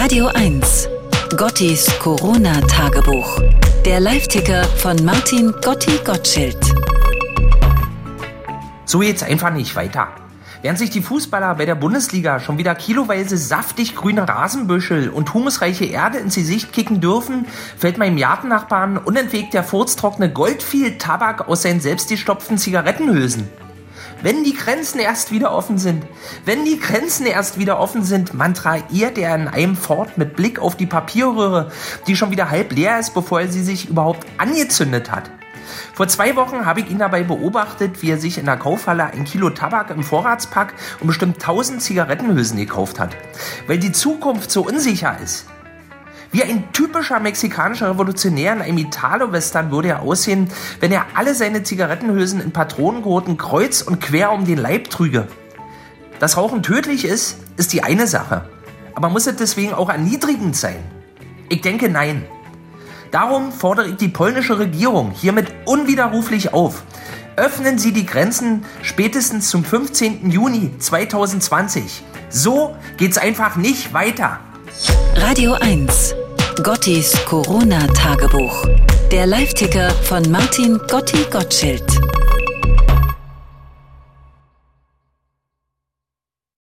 Radio 1. Gottis Corona-Tagebuch. Der Live-Ticker von Martin Gotti Gottschild. So geht's einfach nicht weiter. Während sich die Fußballer bei der Bundesliga schon wieder kiloweise saftig grüne Rasenbüschel und humusreiche Erde ins Gesicht kicken dürfen, fällt meinem Gartennachbarn unentwegt der furztrockene Goldfield-Tabak aus seinen selbstgestopften Zigarettenhülsen. Wenn die Grenzen erst wieder offen sind, mantrahiert er in einem fort mit Blick auf die Papierröhre, die schon wieder halb leer ist, bevor er sie sich überhaupt angezündet hat. Vor 2 Wochen habe ich ihn dabei beobachtet, wie er sich in der Kaufhalle 1 Kilo Tabak im Vorratspack und bestimmt 1000 Zigarettenhülsen gekauft hat, weil die Zukunft so unsicher ist. Wie ein typischer mexikanischer Revolutionär in einem Italo-Western würde er aussehen, wenn er alle seine Zigarettenhülsen in Patronengurten kreuz und quer um den Leib trüge. Dass Rauchen tödlich ist, ist die eine Sache. Aber muss es deswegen auch erniedrigend sein? Ich denke, nein. Darum fordere ich die polnische Regierung hiermit unwiderruflich auf. Öffnen Sie die Grenzen spätestens zum 15. Juni 2020. So geht's einfach nicht weiter. Radio 1. Gottis Corona-Tagebuch. Der Live-Ticker von Martin Gotti Gottschild.